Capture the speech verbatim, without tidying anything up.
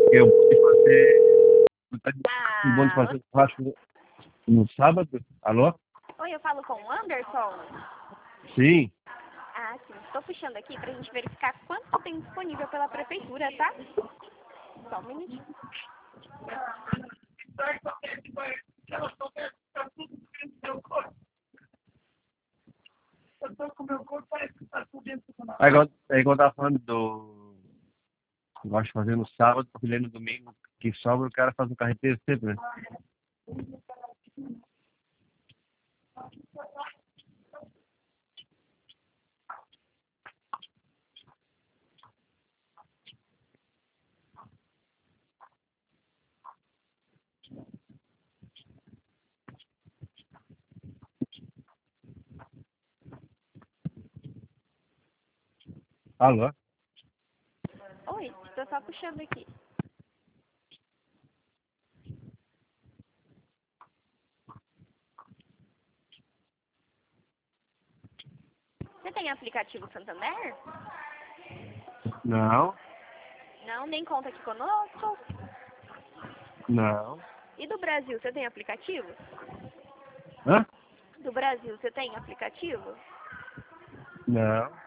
Eu vou fazer. Um bom de Ah, fazer churrasco no sábado. Alô? oi, eu falo com o Anderson? Sim. Ah, sim. Estou puxando aqui pra gente verificar quanto tem disponível pela prefeitura, tá? Só um minutinho. É igual, é igual eu tava falando do. Gosto de fazer no sábado, porque no domingo que sobra o cara faz um carreteiro sempre, né? Alô? Oi, estou só puxando aqui. Você tem aplicativo Santander? Não, Não, nem conta aqui conosco. não. E do Brasil, você tem aplicativo? Hã? Do Brasil, você tem aplicativo? Não.